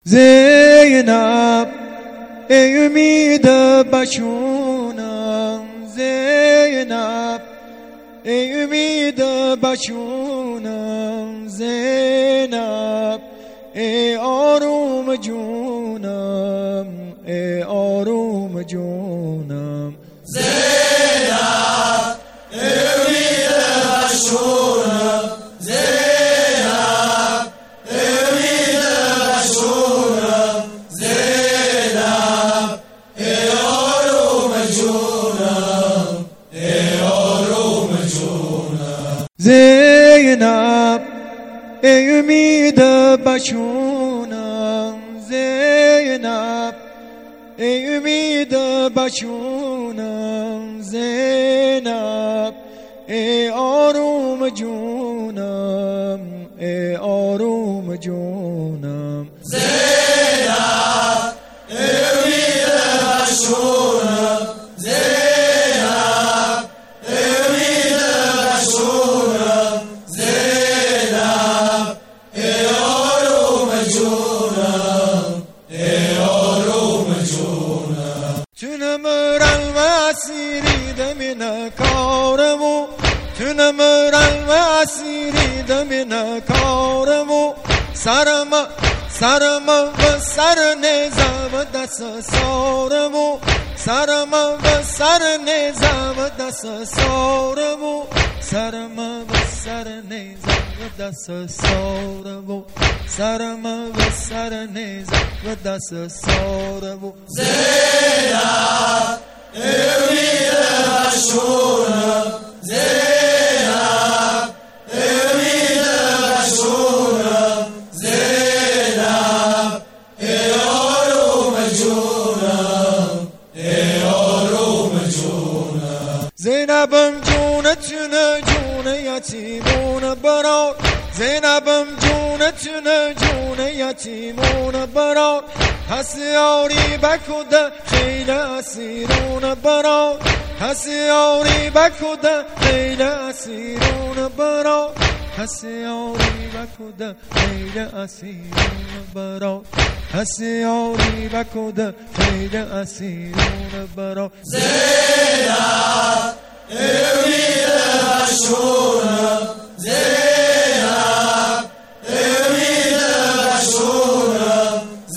زینب ای امید بچونم، زینب ای امید بچونم، زینب ای آروم جونم، ای آروم جونم، زینب ای امید بچونم، زینب ای امید بچونم، زینب ای آروم جونم، ای آروم جونم، زینب ای امید بچونم، زینب ای امید بچونم، زینب ای آروم جونم، ای آروم جونم، زینب ای امید بچونم، زینب ای امید بچونم، زینب ای آروم جونم، ای آروم جونم. تنمرن و اسیری دمین کارمو، تنمرن و اسیری دمین کارمو، سرم و سر نیزم دست سارمو، سرم و سر نیزم دست سارمو، سرم و سر نیزم دست سارمو، سرم و سر نیزم دست سارمو، زینب ای امید بچونم، زینب ای امید بچونم، زینب ای آروم جونم، ای آروم جونم، زینبم جونتونه جون یتیمون برار، زینبم جونتونه جون یتیمون برار، پس یاری بکده خیلی اسیرون برار، پس یاری بکده خیلی اسیرون برار، پس یاری بکده خیلی اسیرون برار، پس یاری بکده خیلی اسیرون برار، زینب ای امید بچونم، زینب ای امید بچونم،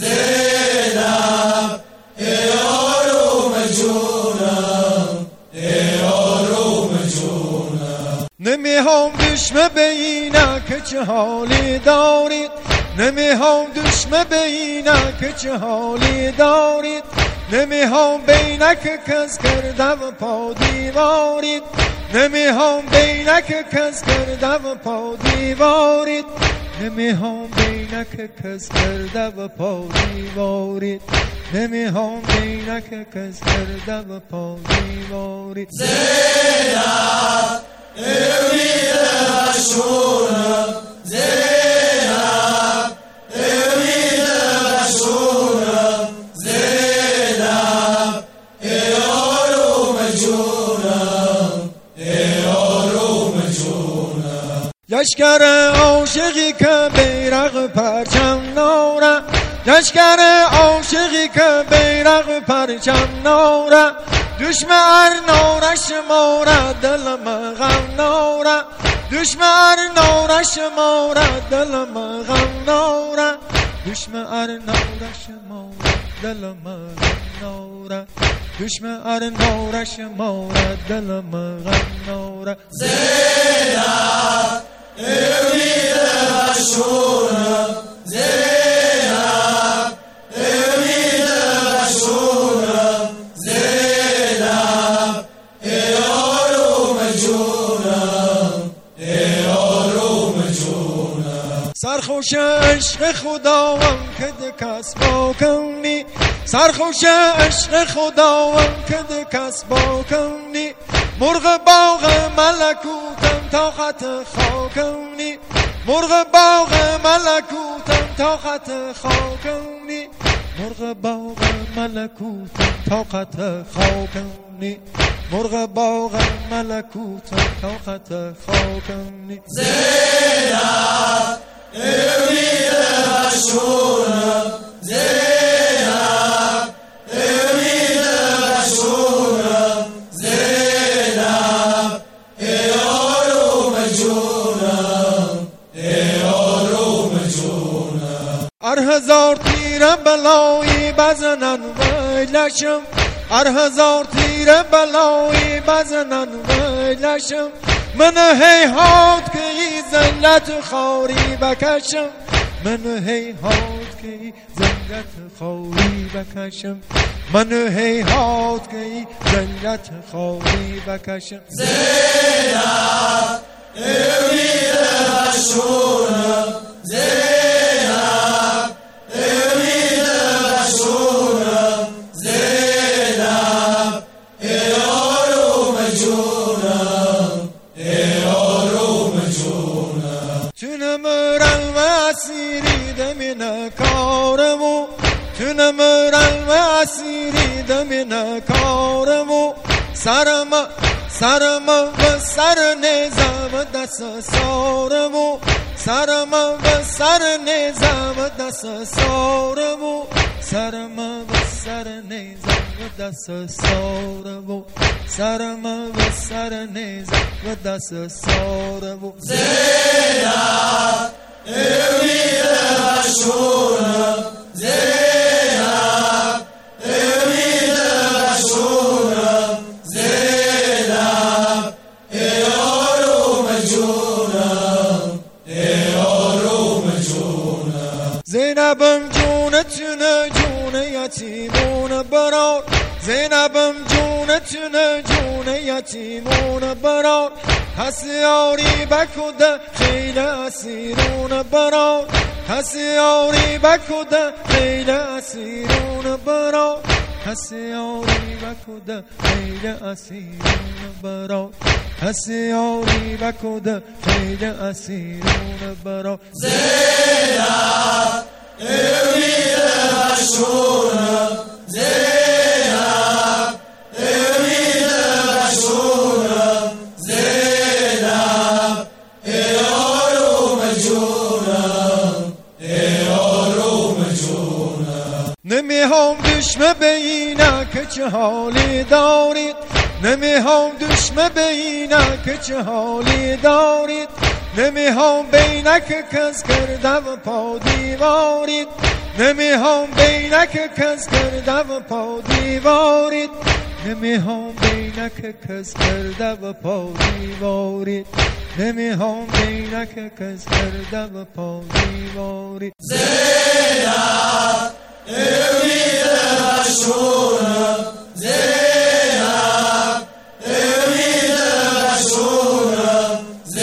زینب ای آروم جونم، ای آروم جونم، نمیخوام دشمه بینه که چه حالی دارید، نمیخوام دشمه بینه که چه حالی دارید، نمیخوام بینه که کس کرده و پا دیوارید، نمیخوام بینه که کس کرده و پا دیوارید، نمیخوام بینه که کس کرده و پا دیوارید، نمیخوام بینه که کس کرده و پا دیوارید، زینب ای امید بچونم، زینب ای امید بچونم، زینب ای آروم جونم، ای آروم جونم، لشکر عاشقی که بیرق پرچم ناره، لشکر عاشقی که بیرق پرچم ناره، دشمن ناره شماره دلم غم ناره، دشمن ناره شماره دلم غم ناره، دشمن ناره شماره دلم غم ناره، دشمن ناره شماره دلم غم ناره، زینب ای امید بچونم، زینب ای امید بچونم، زینب ای آروم جونم، ای آروم جونم، سرخوش عشق خداوم که کس با کنی، سرخوش عشق خداوم که کس با کنی، مرغ باغ ملکوتم تا خط خاکنی، مرغ باغ ملکوتم تا خط خاکنی، مرغ باغ ملکوتم تا خط خاکنی، مرغ باغ ملکوتم تا خط خاکنی، زینب ای امید بچونم، هزار تیر بلایی بزنن ویلشم، هزار تیر بلایی بزنن ویلشم. من هیهات که ای ذلت خواری بکشم، من هیهات که ای ذلت خواری بکشم، من هیهات که ای ذلت خواری بکشم. زینب امید مشهورم، زینب امید مشهورم، زینب یارو مجونم، یارو مجونم. تنمرم و اسیری دمین کارمو، تنمرم و اسیری دمین کارمو. سرم و سر نیزم دست سارمو، سرم و سر نیزم دست سارمو، سرم و سر نیزم دست سارمو، سرم و سر نیزم دست سارمو. زینب امید مشهورم، زینب امید مشهورم، زینب یارو مجونم، یارو مجونم. زینبم جونتونه جون یتیمون برار، زینبم جونتونه جون یتیمون برار. هسیاری بکده خیلی اسیرون برار، هسیاری بکده خیلی اسیرون برار، هسیاری بکده خیلی اسیرون برار، هسیاری بکده خیلی اسیرون برار. زینب امید مشهورم، زینب امید مشهورم، زینب یارو مجونم، یارو مجونم. نمیهم دشمن بینه که چه حالی دارید، نمیهم دشمن بینه که چه حالی دارید. نمیهم بینه که کس کرده و پا دیوارید، نمیهم بینه که کس کرده و پا دیوارید، نمیهم بینه که کس کرده و پا دیوارید، نمیهم بینه که کس کرده و پا دیوارید. زینب امید مشهورم، زینب امید مشهورم،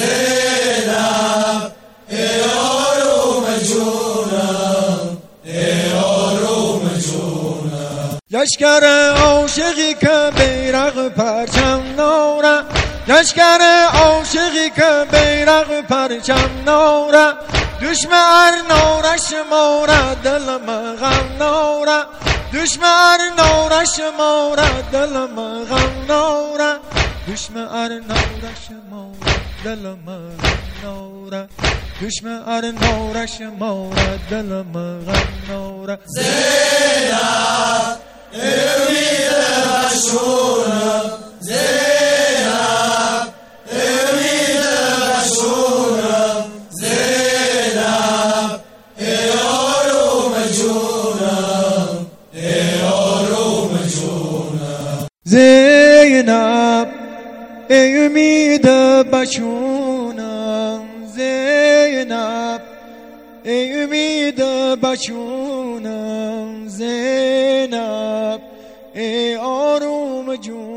زینب یارو مجونم، یارو مجونم. لشکر عاشقی که بیرق پرچم ناره، لشکر عاشقی که بیرق پرچم ناره. دشمن ناره شماره دلم غم ناره، دشمن ناره شماره دلم غم ناره، دشمن ناره شماره دلم غم ناره، دشمن ناره شماره دلم غم ناره. زینب امید مشهورم، زینب امید مشهورم، زینب یارو مجونم، یارو مجونم. زینب ای امید بچونم، زینب ای امید بچونم، زینب ای آروم جون.